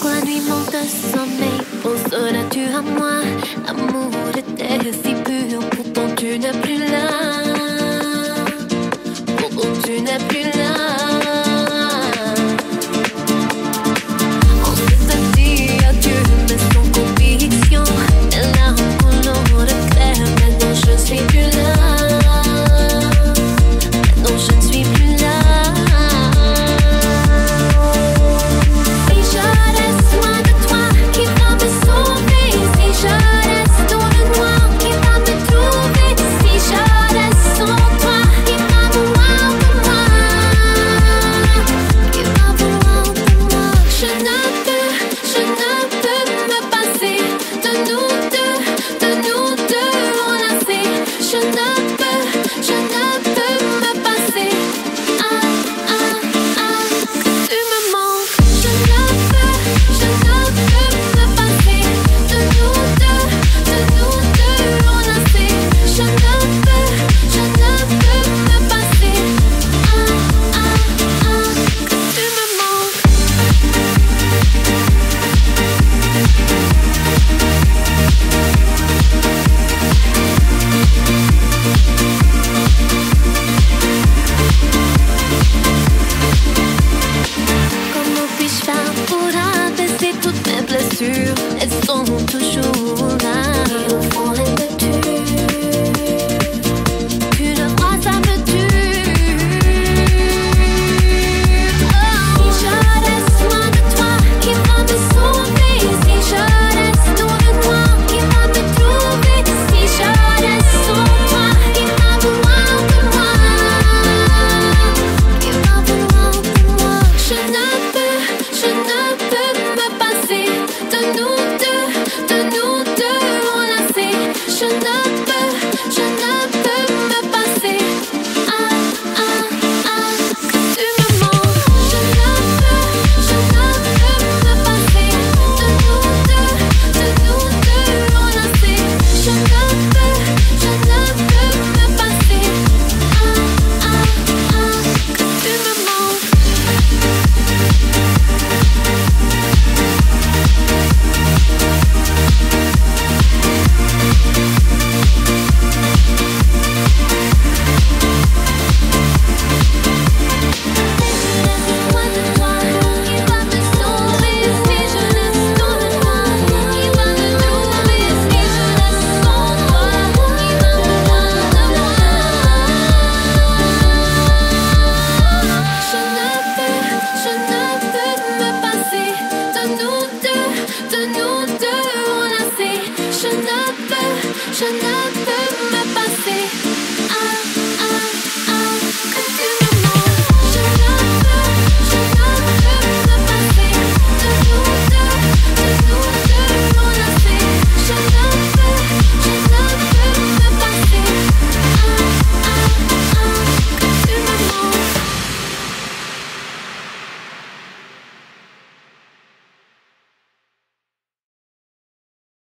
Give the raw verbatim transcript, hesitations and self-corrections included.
Pourquoi nuit manque de sommeil? Penseras-tu à moi? L'amour était si pur, pourtant tu n'es plus là. Pourtant tu n'es plus là. On s'est dit adieu, mais sans conviction. Et là on couleur de clair, maintenant je suis plus là. Maintenant je ne suis plus là. Elles sont toujours là. Et au fond elles me tuent. Tu le crois, ça me tue. Oh. Si je reste loin de toi, qui va me sauver? Si je reste dans le noir, qui va me trouver? Si je reste sans toi, qui va vouloir de moi? Qui va vouloir de moi? Je ne peux, je ne